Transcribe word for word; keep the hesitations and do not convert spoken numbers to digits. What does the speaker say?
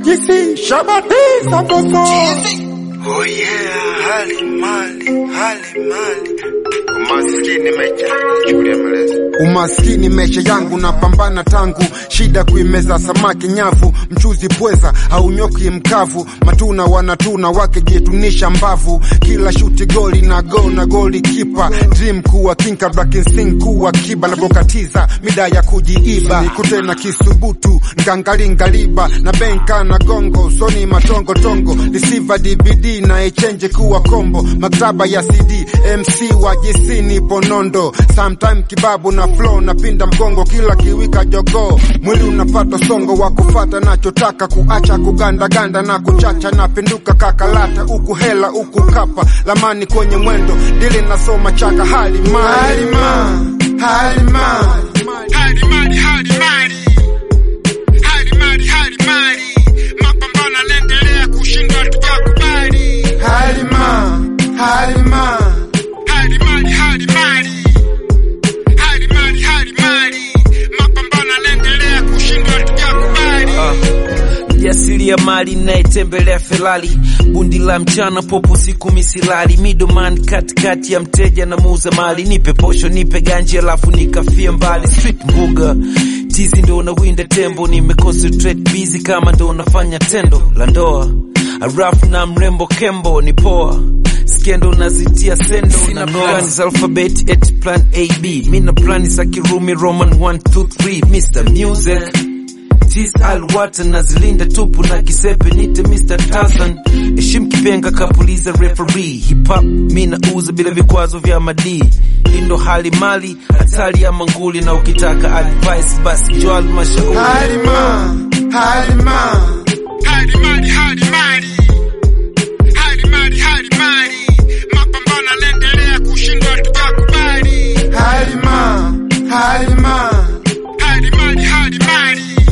Jisi Shabati Saboso. Oh yeah, hali mali, hali mali. Umaskini mecha, chukulia malezi. Umaskini mecha yangu napambana tangu, shida kuimeza samaki nyavu, mchuzi pweza au nyoki mkavu, matuna wanatuna wake jitunisha mbavu, kila shuti goli na go na goli kipa, dream kuwa kinka black sing kuwa kiba, na bokatiza mida ya kujiiba, nikute na kisubutu ngangali ngaliba, na benka na gongo soni matongo tongo, receiver D V D na exchange kuwa kombo, maktaba ya C D M C wa jisini ponondo, sometime kibabu na flow na pinda mgongo, kila kiwika jogo mwili unapata songo wa kufata nachotaka, kuacha kuganda ganda na kuchacha, na pinduka kakalata uku hela uku kapa, lamani kwenye mwendo dili nasoma chaka, hali mali hali mali hali mali hali mali hali mali hali mali hali mali, mapambano yanaendelea kushindwa tutakubali, hali mali hali mali hali mali hali mali hali mali hali mali, mapambano yanaendelea kushindwa tutakubali. Jasiri ya mali naitembelea Ferrari, bundi la mchana popo siku misilali, middleman katikati ya mteja na muuza mali, nipe posho nipe ganji alafu nikafia mbali, street mbuga tizi ndo na winda tembo, nime concentrate busy kama ndo nafanya tendo la ndoa, arafu na mrembo kembo ni poa, skendo nazitia sendo, sina plani za alphabet et plan A B, mina plani za kirumi Roman one two three, Mister Music Tis alwata nazilinda tupu na kisepe nite Mister Tarzan, heshim kipenga kapuliza referee, hip hop mina uza bila vikwazo vya madii, indo hali mali hatari ya manguli, na ukitaka advice basi joal mashauri, hali mali hali mali hali mali hali mali hali mali hali mali, mapambano yanaendelea kushindwa tutakubali, hali mali hali mali hali mali hali mali